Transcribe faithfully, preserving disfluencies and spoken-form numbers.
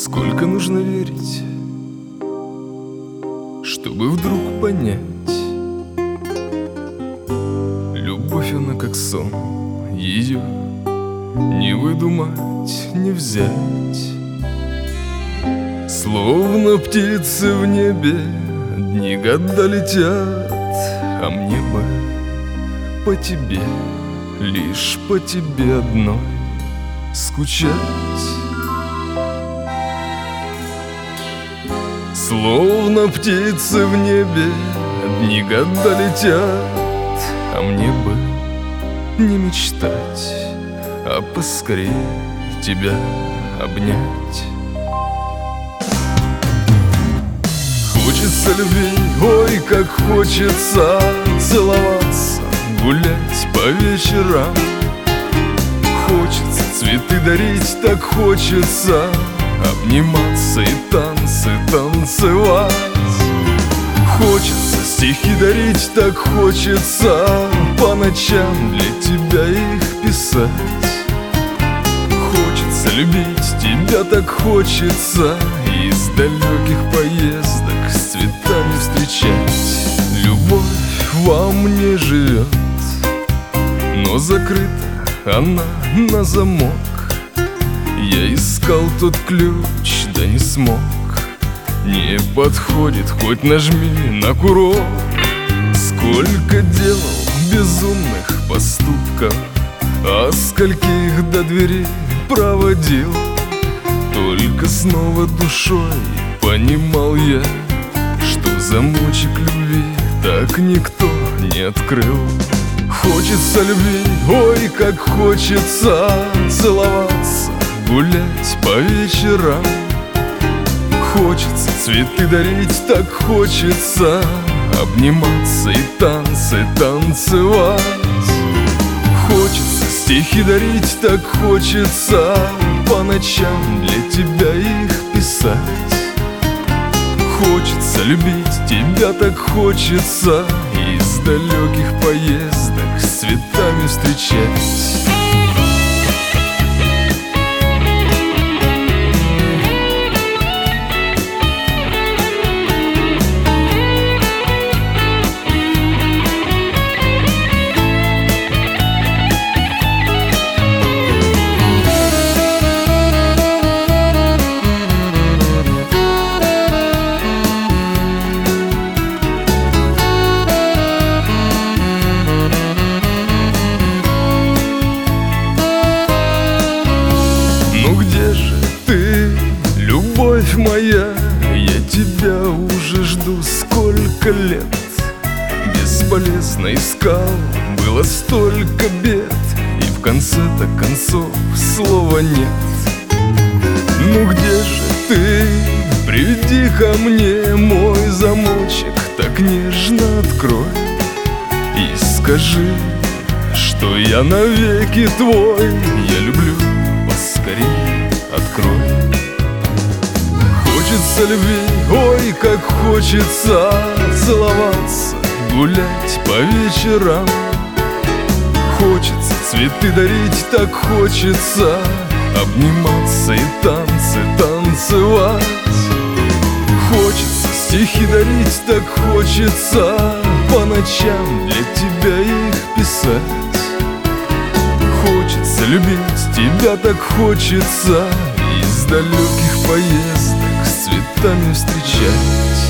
Сколько нужно верить, чтобы вдруг понять: любовь, она как сон, ее не выдумать, не взять. Словно птицы в небе дни года летят, а мне бы по тебе, лишь по тебе одной скучать. Словно птицы в небе дни года летят, а мне бы не мечтать, а поскорее тебя обнять. Хочется любви, ой, как хочется целоваться, гулять по вечерам. Хочется цветы дарить, так хочется обниматься и танцы танцевать. Хочется стихи дарить, так хочется по ночам для тебя их писать. Хочется любить тебя, так хочется из далеких поездок с цветами встречать. Любовь во мне живет, но закрыта она на замок. Я искал тот ключ, да не смог. Не подходит, хоть нажми на курок. Сколько делал безумных поступков, а скольких до двери проводил. Только снова душой понимал я, что замочек любви так никто не открыл. Хочется любви, ой, как хочется целоваться, гулять по вечерам. Хочется цветы дарить, так хочется обниматься и танцы танцевать. Хочется стихи дарить, так хочется по ночам для тебя их писать. Хочется любить тебя, так хочется из далеких поездок с цветами встречать. Любовь моя, я тебя уже жду сколько лет. Бесполезно искал, было столько бед, и в конце-то концов слова нет. Ну где же ты? Приведи ко мне мой замочек, так нежно открой и скажи, что я навеки твой. Я люблю, поскорее открой. Хочется любви, ой, как хочется целоваться, гулять по вечерам. Хочется цветы дарить, так хочется обниматься и танцы танцевать. Хочется стихи дарить, так хочется по ночам для тебя их писать. Хочется любить тебя, так хочется из далеких поездок с цветами встречать.